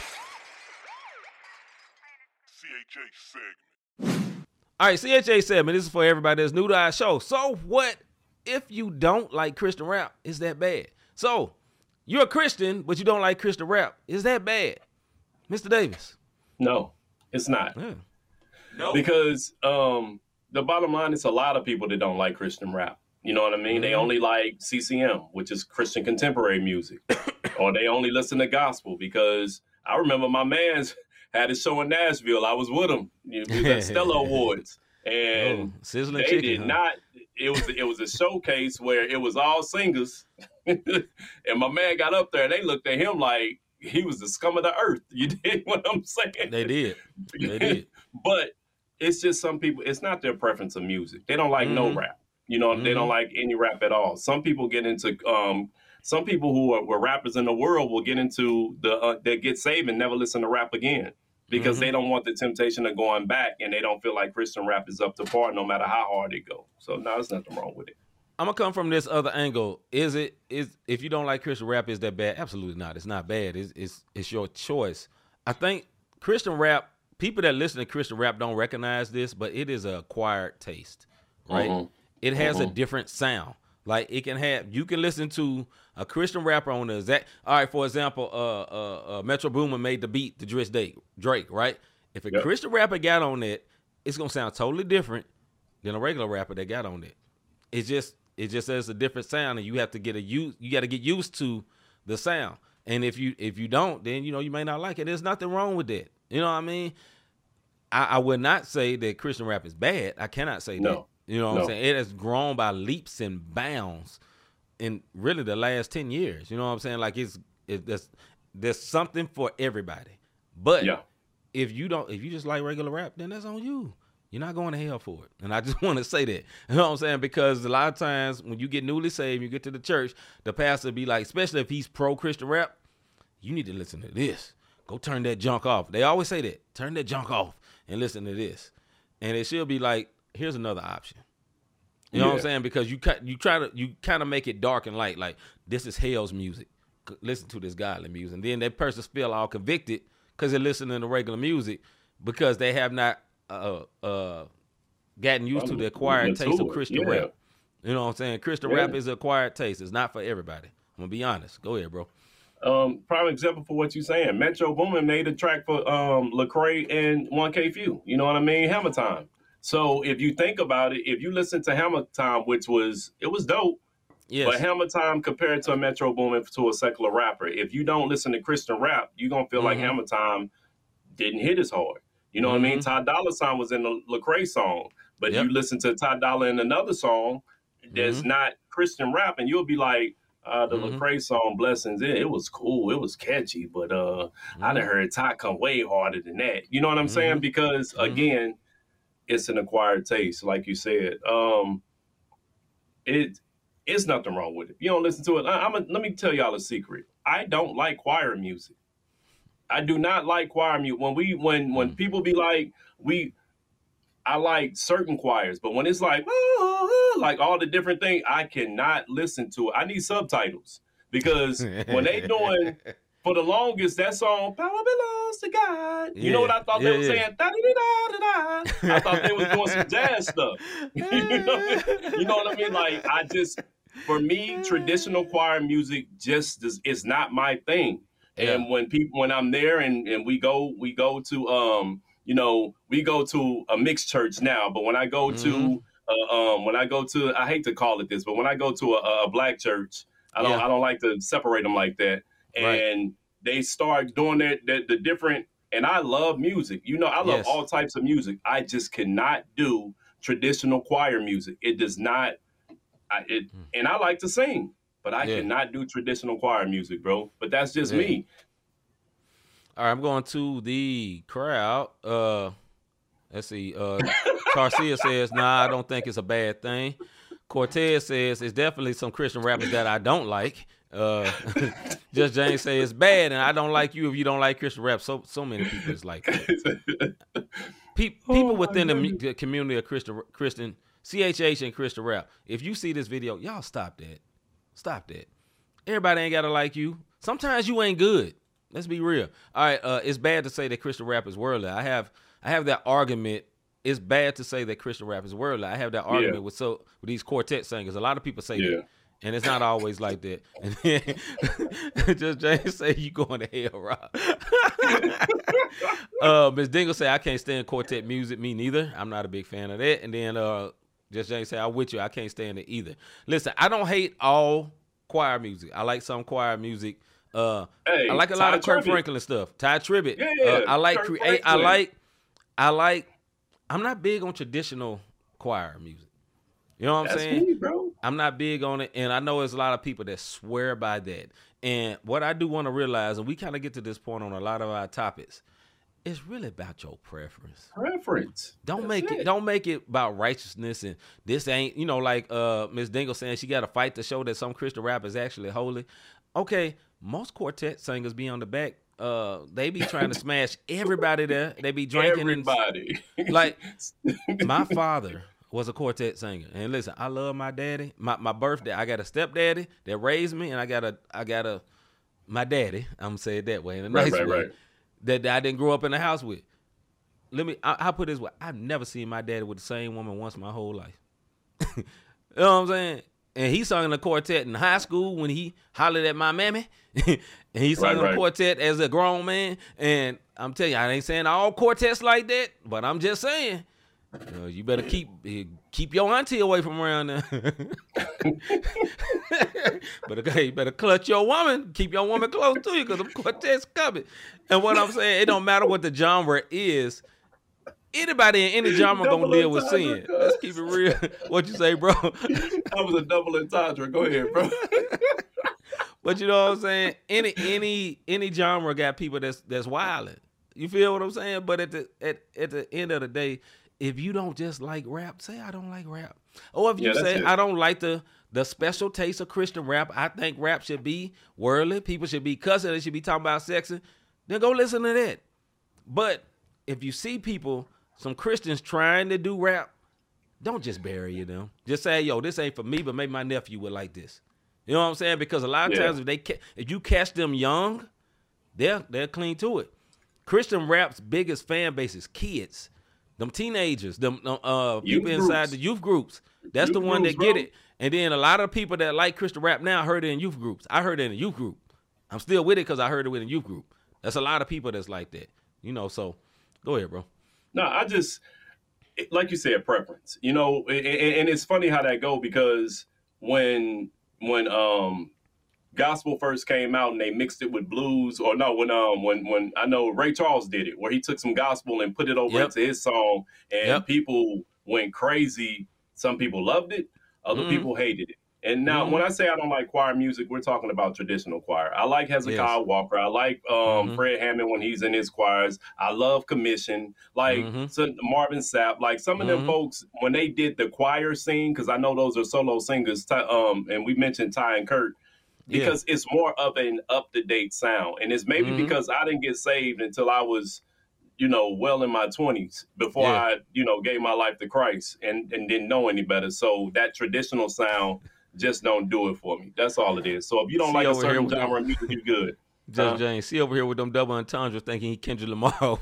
C H A segment. All right, C H A segment. This is for everybody that's new to our show. So, what if you don't like Christian rap? Is that bad? So, you're a Christian, but you don't like Christian rap. Is that bad, Mister Davis? No, it's not. Yeah. No. Because um, the bottom line is a lot of people that don't like Christian rap. You know what I mean? Mm-hmm. They only like C C M, which is Christian contemporary music. Or they only listen to gospel because I remember my man's had a show in Nashville. I was with him. It was at Stella Awards. And oh, sizzling they chicken, did huh? not, it was, it was a showcase where it was all singers. And my man got up there and they looked at him like he was the scum of the earth. You did what I'm saying? They did. They did. But it's just some people, it's not their preference of music. They don't like mm-hmm. no rap. You know, mm-hmm. they don't like any rap at all. Some people get into, um, some people who are, were rappers in the world will get into the, uh, they get saved and never listen to rap again because mm-hmm. they don't want the temptation of going back and they don't feel like Christian rap is up to par no matter how hard it go. So no, there's nothing wrong with it. I'm gonna come from this other angle. Is it is if you don't like Christian rap, is that bad? Absolutely not. It's not bad. It's it's it's your choice. I think Christian rap, people that listen to Christian rap don't recognize this, but it is an acquired taste, right? Mm-hmm. It has mm-hmm. a different sound. Like it can have, you can listen to a Christian rapper on the exact. All right, for example, uh, uh, uh Metro Boomin made the beat to Drake, Drake, right? If a yep. Christian rapper got on it, it's gonna sound totally different than a regular rapper that got on it. It just it just has a different sound, and you have to get a use. You got to get used to the sound. And if you if you don't, then you know you may not like it. There's nothing wrong with that. You know what I mean? I, I would not say that Christian rap is bad. I cannot say no. that. You know what no. I'm saying? It has grown by leaps and bounds in really the last ten years. You know what I'm saying? Like it's it, there's there's something for everybody. But yeah. if you don't, if you just like regular rap, then that's on you. You're not going to hell for it. And I just want to say that. You know what I'm saying? Because a lot of times when you get newly saved, you get to the church, the pastor be like, especially if he's pro-Christian rap, you need to listen to this. Go turn that junk off. They always say that. Turn that junk off and listen to this. And it should be like, here's another option. You know yeah. what I'm saying? Because you you try to you kind of make it dark and light. Like, this is hell's music. Listen to this godly music. And then that person feel all convicted because they're listening to regular music because they have not Uh, uh, gotten used to the acquired taste of Christian yeah. rap. You know what I'm saying? Christian yeah. rap is an acquired taste. It's not for everybody. I'm gonna be honest. Go ahead, bro. Um, prime example for what you're saying. Metro Boomin made a track for um Lecrae and one K Phew. You know what I mean? Hammer Time. So if you think about it, if you listen to Hammer Time, which was it was dope. Yes. But Hammer Time compared to a Metro Boomin to a secular rapper, if you don't listen to Christian rap, you're gonna feel mm-hmm. like Hammer Time didn't hit as hard. You know mm-hmm. what I mean? Ty Dolla $ign was in the Lecrae song, but yep. you listen to Ty Dolla in another song that's mm-hmm. not Christian rap, and you'll be like, uh, the mm-hmm. Lecrae song, Blessings, it, it was cool, it was catchy, but uh, mm-hmm. I done heard Ty come way harder than that. You know what I'm mm-hmm. saying? Because, mm-hmm. again, it's an acquired taste, like you said. Um, it It's nothing wrong with it. You don't listen to it. I, I'm a, let me tell y'all a secret. I don't like choir music. I do not like choir music. When we, when, when people be like, we, I like certain choirs, but when it's like, oh, like all the different things, I cannot listen to it. I need subtitles because when they doing, for the longest, that song, power belongs to God. You yeah. know what I thought yeah, they were yeah. saying? Da-da-da-da-da. I thought they was doing some jazz stuff. you, know, you know what I mean? Like, I just, for me, traditional choir music just is, is not my thing. And yeah. when people, when I'm there and, and we go, we go to, um, you know, we go to a mixed church now, but when I go mm-hmm. to, uh, um, when I go to, I hate to call it this, but when I go to a, a black church, I don't, yeah. I don't like to separate them like that. And right. they start doing that, the, the different, and I love music. You know, I love yes. all types of music. I just cannot do traditional choir music. It does not, I, it, mm. and I like to sing. But I yeah. cannot do traditional choir music, bro. But that's just yeah. me. All right, I'm going to the crowd. Uh, let's see. Uh, Garcia says, nah, I don't think it's a bad thing. Cortez says, it's definitely some Christian rappers that I don't like. Uh, Just James says, it's bad, and I don't like you if you don't like Christian rap. So so many people is like that. Pe- people Oh, my within the, mu- goodness. the community of Christian, Christian, C H H and Christian rap, if you see this video, y'all stop that. Stop that. Everybody ain't got to like you. Sometimes you ain't good. Let's be real. All right, uh, it's bad to say that Christian rap is worldly. I have I have that argument. It's bad to say that Christian rap is worldly. I have that argument Yeah. with so with these quartet singers. A lot of people say Yeah. that. And it's not always like that. And then just James say you going to hell, Rob. uh, Miss Dingle say I can't stand quartet music. Me neither. I'm not a big fan of that. And then uh, just James say I'm with you. I can't stand it either. Listen, I don't hate all choir music. I like some choir music. Uh, Hey, I like a lot Ty of Kirk Tribbett. Franklin stuff. Ty Tribbett. Yeah, Uh, I like Kirk create. I Franklin. like. I like. I'm not big on traditional choir music. You know what I'm That's saying? me, bro. I'm not big on it, and I know there's a lot of people that swear by that. And what I do want to realize, and we kind of get to this point on a lot of our topics, it's really about your preference. Preference. Don't That's make it. it. Don't make it about righteousness and this ain't. You know, like uh, Miss Dingle saying she got to fight to show that some Christian rap is actually holy. Okay, most quartet singers be on the back. Uh, they be trying to smash everybody there. They be drinking Everybody. and like my father was a quartet singer. And listen, I love my daddy. My my birthday, I got a stepdaddy that raised me, and I got a I got a my daddy. I'm gonna say it that way in a Right, nice right, way. right. That, that I didn't grow up in the house with. Let me I, I put it this way. I've never seen my daddy with the same woman once my whole life. You know what I'm saying? And he sung in a quartet in high school when he hollered at my mammy. And he sung Right, in a right. quartet as a grown man. And I'm telling you, I ain't saying all quartets like that, but I'm just saying, you know, you better keep eh, keep your auntie away from around there. But okay, you better clutch your woman, keep your woman close to you, because them quartets coming. And what I'm saying, it don't matter what the genre is. Anybody in any genre Double gonna deal with entendre, sin. Let's keep it real. What you say, bro? That was a double entendre. Go ahead, bro. But you know what I'm saying? Any any any genre got people that's that's wilding. You feel what I'm saying? But at the at, at the end of the day, if you don't just like rap, say I don't like rap. Or if you Yeah, that's say it. I don't like the the special taste of Christian rap, I think rap should be worldly. People should be cussing, they should be talking about sexing. Then go listen to that. But if you see people, some Christians trying to do rap, don't just bury them. Just say, yo, this ain't for me, but maybe my nephew would like this. You know what I'm saying? Because a lot of Yeah. times if they ca- if you catch them young, they're they're clean to it. Christian rap's biggest fan base is kids, them teenagers, them uh Youth people inside groups. the youth groups. That's Youth the one groups, that get bro. it. And then a lot of people that like Christian rap now heard it in youth groups. I heard it in a youth group. I'm still with it because I heard it with a youth group. That's a lot of people that's like that. You know, so go ahead, bro. No, I just, like you said, preference. You know, and, and it's funny how that go because when when um gospel first came out and they mixed it with blues, or no, when um when when I know Ray Charles did it, where he took some gospel and put it over Yep. into his song, and Yep. people went crazy. Some people loved it, other Mhm. people hated it. And now, Mhm. when I say I don't like choir music, we're talking about traditional choir. I like Hezekiah Yes. Walker. I like um, Mhm. Fred Hammond when he's in his choirs. I love Commission. Like Mhm. so Marvin Sapp. Like some of them Mhm. folks, when they did the choir scene, because I know those are solo singers, Ty- um, and we mentioned Ty and Kurt, Yeah. because it's more of an up-to-date sound. And it's maybe Mhm. because I didn't get saved until I was, you know, well in my twenties before Yeah. I, you know, gave my life to Christ and, and didn't know any better. So that traditional sound just don't do it for me. That's all it is. So if you don't See like a over here certain with genre them- of music, you good. Judge Uh, James, see over here with them double entendres thinking he Kendrick Lamar.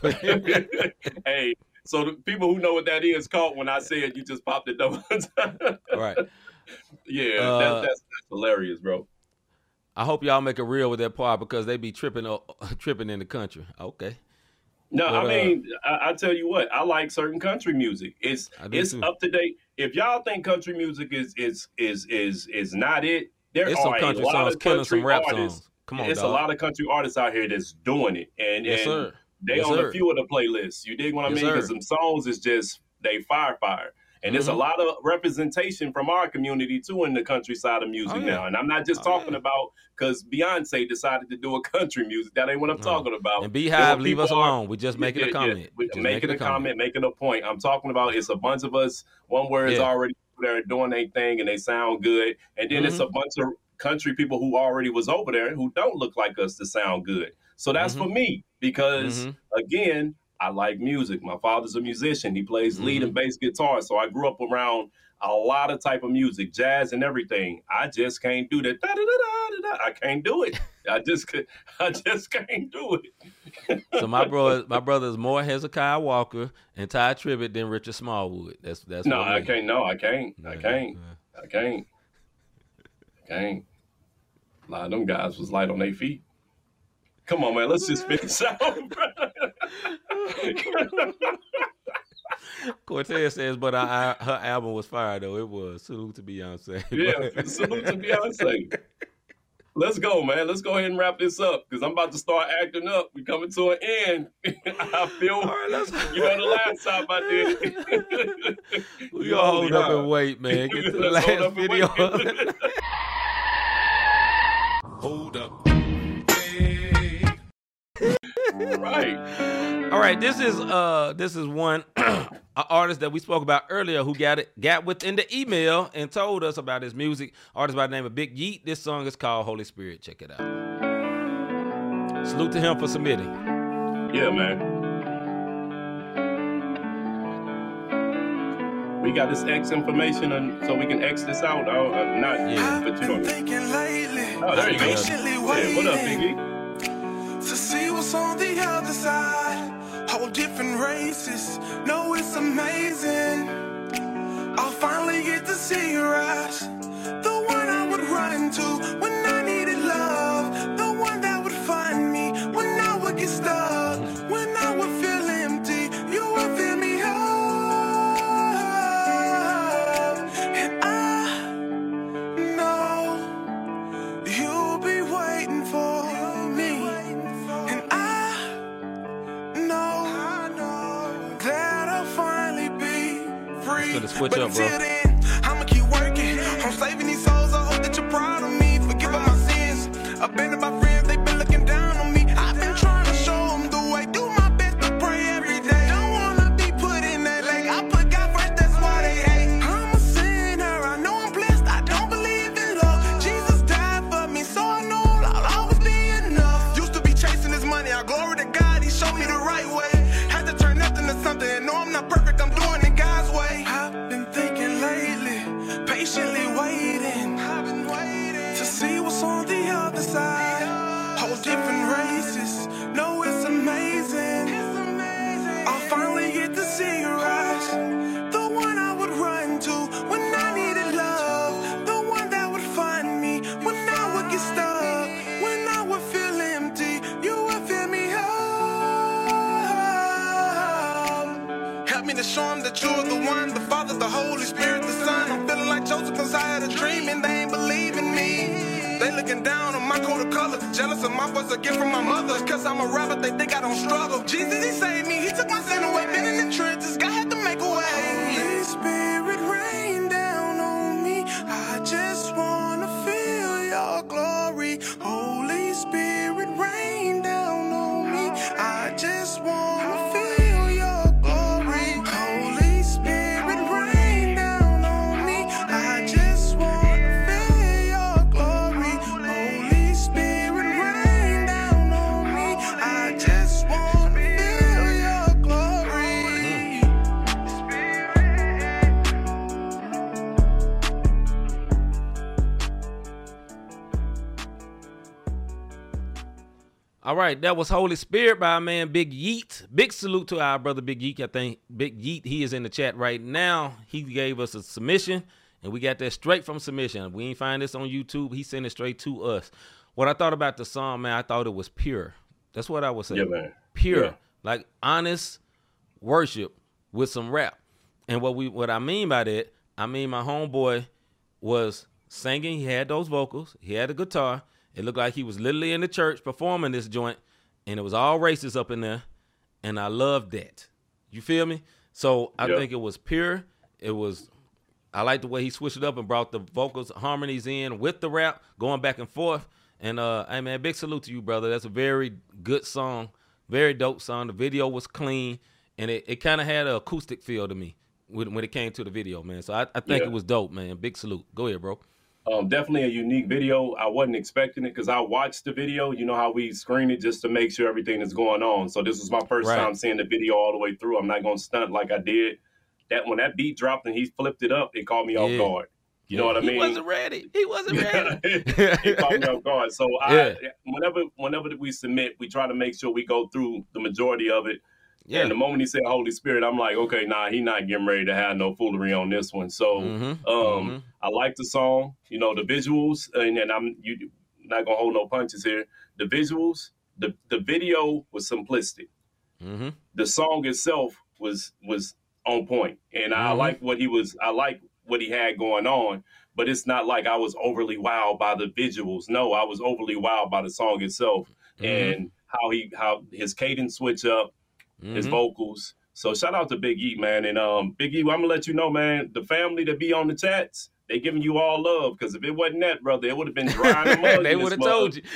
Hey, so the people who know what that is caught when I said you just popped it double. Right. Yeah, Uh, that, that's, that's hilarious, bro. I hope y'all make it real with that part because they be tripping uh, tripping in the country. Okay. No, But, I uh, mean, I, I tell you what, I like certain country music. It's I do it's too. up to date. If y'all think country music is is is is is not it, there It's are some a country lot songs of killing country some rap artists. songs. Come on, it's dog. a lot of country artists out here that's doing it, and Yes, and sir. they Yes, on sir. a few of the playlists. You dig what I Yes, mean? Because sir. some songs is just they fire fire. And there's a Mhm. lot of representation from our community too in the country side of music Oh, yeah. now. And I'm not just Oh, talking yeah. about because Beyonce decided to do a country music. That ain't what I'm No. talking about. And There Beehive, were leave us people are- alone. We just making Yeah, a yeah, comment. we- Just making a comment, making a point. I'm talking about it's a bunch of us. One word is Yeah. already there doing their thing and they sound good. And then it's Mhm. a bunch of country people who already was over there who don't look like us to sound good. So that's Mhm. for me because Mhm. again, I like music. My father's a musician. He plays lead Mm-hmm. and bass guitar. So I grew up around a lot of type of music, jazz and everything. I just can't do that. Da-da-da-da-da-da. I can't do it. I just could. I just can't do it. So my brother, my brother is more Hezekiah Walker and Ty Tribbett than Richard Smallwood. That's that's No, what I me. can't. No, I can't. I Yeah, can't. yeah. I can't. I can't. A lot of them guys was light on their feet. Come on, man. Let's just finish out. Cortez says, but I, I, her album was fire though. It was. Salute to Beyonce. Yeah, salute to Beyonce. Let's go, man. Let's go ahead and wrap this up because I'm about to start acting up. We're coming to an end. I feel, All right, let's. you know, the last time I did it. We all hold up and wait, man. Get to the Let's hold last up and video. wait. Hold up. Right. All right, this is uh this is one an artist that we spoke about earlier who got it got within the email and told us about his music. Artist by the name of Big Yeet. This song is called Holy Spirit. Check it out. Salute to him for submitting. Yeah, man. We got this X information, and so we can X this out. Oh, uh, not Yeah. but you know. Thinking lately, Oh, there you go. patiently Yeah, what up, waiting Biggie? to see what's on the other side. Whole different races, know it's amazing. I'll finally get to see your eyes. The one I would run to when I needed love. The one that would find me when I would get stuck. When I would feel empty, you would fill me up. And I know you'll be waiting for me. And I know that I'll finally be free. Gonna switch But up, bro. until then, I'ma keep working. I'm saving these souls. I hope that you're proud of me. Forgive all my sins. Abandoned my friends, they've been looking down on me. I've been trying to show them the way. Do my best to pray every day. Don't wanna be put in that lake. I put God first, that's why they hate. I'm a sinner. I know I'm blessed. I don't believe in love. Jesus died for me, so I know I'll always be enough. Used to be chasing this money. I glory to God. He showed me the right way. Had to turn nothing to something. And no, I'm not perfect. I'm doing it God's way. I've been thinking lately, patiently waiting. I've been waiting to see what's on the other side. Whole different races, know it's amazing. It's amazing. I'll finally get to see your eyes. The one I would run to when I needed love. The one that would find me when I would get stuck. When I would feel empty, you would fill me up. Help me to show them that you're the one, the Father, the Holy Spirit, the Son. I'm feeling like Joseph cause I had a dream and they ain't believing me. They looking down on my coat of colors, jealous of my voice, a gift from my mother. Cause I'm a rapper, they think I don't struggle. Jesus, he saved me, he took my sin away. Been in the trenches, God had to make a way. Holy Spirit, rain down on me. I just wanna feel your glory. Holy Spirit, rain down on me. I just wanna feel your glory. Holy Spirit, rain down on me. I just wanna feel your glory. Holy Spirit, rain down on me. I just wanna feel your glory. All right, that was Holy Spirit by our man Big Yeet. Big salute to our brother Big Yeet. I think Big Yeet, he is in the chat right now. He gave us a submission, and we got that straight from submission. We ain't find this on YouTube. He sent it straight to us. What I thought about the song, man, I thought it was pure. That's what I would say. Yeah, man. Pure, Yeah. like honest worship with some rap. And what we, what I mean by that, I mean my homeboy was singing. He had those vocals. He had a guitar. It looked like he was literally in the church performing this joint, and it was all racist up in there, and I loved that. You feel me? So I Yeah. think it was pure. It was, I like the way he switched it up and brought the vocals, harmonies in with the rap, going back and forth. And, uh, hey, man, big salute to you, brother. That's a very good song, very dope song. The video was clean, and it, it kind of had an acoustic feel to me when, when it came to the video, man. So I, I think Yeah. it was dope, man. Big salute. Go ahead, bro. Um, definitely a unique video. I wasn't expecting it because I watched the video. You know how we screen it just to make sure everything is going on. So this was my first Right. time seeing the video all the way through. I'm not going to stunt like I did. That when that beat dropped and he flipped it up, it caught me off Yeah. guard. You know what I mean? He wasn't ready. He wasn't ready. It caught me off guard. So Yeah. I, whenever, whenever we submit, we try to make sure we go through the majority of it. Yeah. And the moment he said Holy Spirit, I'm like, okay, nah, he not getting ready to have no foolery on this one. So Mhm, um, mhm. I like the song, you know, the visuals, and, and I'm you not gonna hold no punches here. The visuals, the the video was simplistic. Mhm. The song itself was was on point, and I Mhm. like what he was. I like what he had going on, but it's not like I was overly wowed by the visuals. No, I was overly wowed by the song itself Mhm. and how he how his cadence switch up, his Mhm. vocals. So shout out to Big E, man. And um, Big E, I'm gonna let you know, man, the family that be on the chats, they giving you all love. Because if it wasn't that, brother, it would have been dry in the mud. They in would have this told you.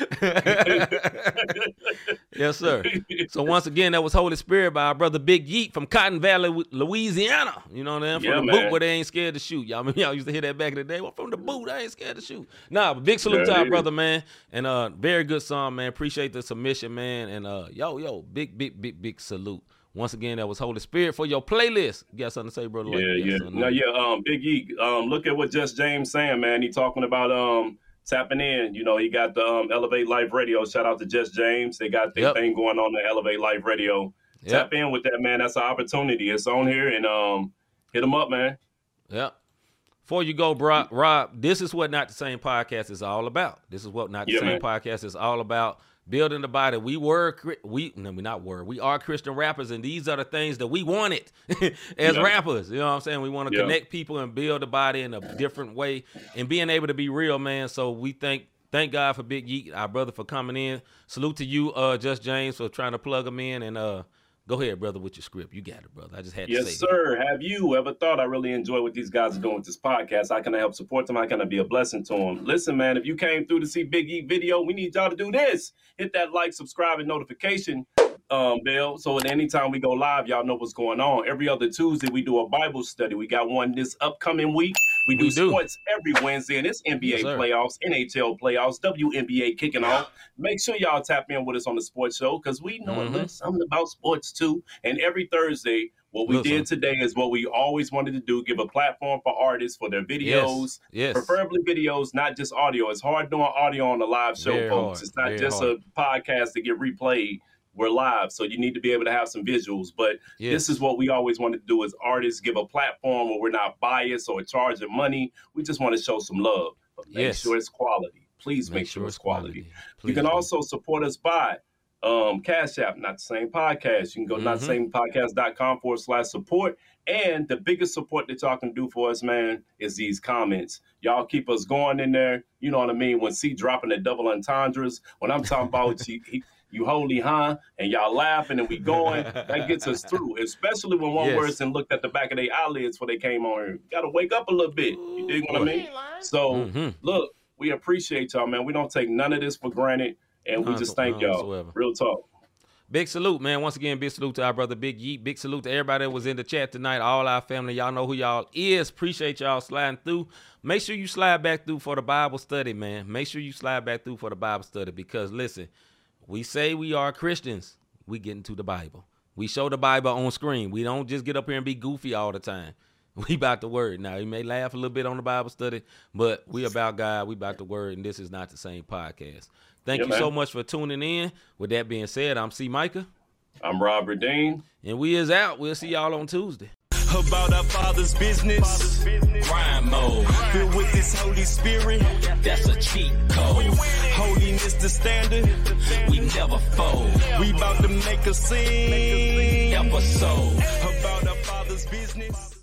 Yes, sir. So once again, that was Holy Spirit by our brother Big Yeet from Cotton Valley, Louisiana. You know what I mean? From Yeah, the man. boot where they ain't scared to shoot. Y'all remember y'all used to hear that back in the day. Well, from the boot, I ain't scared to shoot. Nah, but big salute Yeah, to our it is. brother, man. And uh, very good song, man. Appreciate the submission, man. And uh, yo, yo, big, big, big, big salute. Once again, that was Holy Spirit for your playlist. You got something to say, brother? Like, Yeah, you got yeah. something to- No, yeah. Um, Big E. Um, look at what Just James saying, man. He talking about um tapping in. You know, he got the um Elevate Life Radio. Shout out to Just James. They got their Yep. thing going on the Elevate Life Radio. Yep. Tap in with that, man. That's an opportunity. It's on here, and um, hit them up, man. Yep. Before you go, bro, Rob, this is what Not the Same Podcast is all about. This is what Not the Yeah, Same man. Podcast is all about. Building the body. We were, Chri- we, no, we not were, we are Christian rappers, and these are the things that we wanted as Yeah. rappers. You know what I'm saying? We want to Yeah. connect people and build the body in a different way and being able to be real, man. So we thank thank God for Big Yeet, our brother, for coming in. Salute to you, uh, Just James, for trying to plug him in. And uh, go ahead, brother, with your script. You got it, brother. I just had to Yes, say sir. Have you ever thought I really enjoy what these guys are doing with this podcast? How can I help support them? How can I be a blessing to them? Listen, man, if you came through to see Big E video, we need y'all to do this. Hit that like, subscribe, and notification um, bell. So at any time we go live, y'all know what's going on. Every other Tuesday, we do a Bible study. We got one this upcoming week. We do We do. sports every Wednesday, and it's N B A Yes, sir. playoffs, N H L playoffs, W N B A kicking off. Make sure y'all tap in with us on the sports show because we know a Mhm. little something about sports too. And every Thursday, what we Listen. did today is what we always wanted to do, give a platform for artists for their videos, Yes. preferably videos, not just audio. It's hard doing audio on the live show, Very folks. hard. It's not Very just hard. a podcast to get replayed. We're live, so you need to be able to have some visuals. But Yes. this is what we always wanted to do as artists, give a platform where we're not biased or charging money. We just want to show some love. But make Yes. sure it's quality. Please make, sure it's quality. You Please can do. also support us by um, Cash App, Not the Same Podcast. You can go to Mhm. not the same podcast dot com forward slash support. And the biggest support that y'all can do for us, man, is these comments. Y'all keep us going in there. You know what I mean? When C dropping the double entendres, when I'm talking about you, he, you holy huh, and y'all laughing and we going, that gets us through. Especially when one Yes. person looked at the back of their eyelids before they came on here. You got to wake up a little bit. You dig what I mean? So, Mhm. look, we appreciate y'all, man. We don't take none of this for granted. And we None just so- thank none y'all. whatsoever. Real talk. Big salute, man. Once again, big salute to our brother Big Yeet. Big salute to everybody that was in the chat tonight, all our family. Y'all know who y'all is. Appreciate y'all sliding through. Make sure you slide back through for the Bible study, man. Make sure you slide back through for the Bible study because, listen, we say we are Christians. We get into the Bible. We show the Bible on screen. We don't just get up here and be goofy all the time. We about the word. Now, you may laugh a little bit on the Bible study, but we about God. We about the word, and this is Not the Same Podcast. Thank Yeah, you man. so much for tuning in. With that being said, I'm C. Micah. I'm Robert Dean. And we is out. We'll see y'all on Tuesday. About our Father's business. Grind mode. Filled with this Holy Spirit. That's a cheat code. Holiness the standard. We never fold. We about to make a scene. Episode. About our Father's business.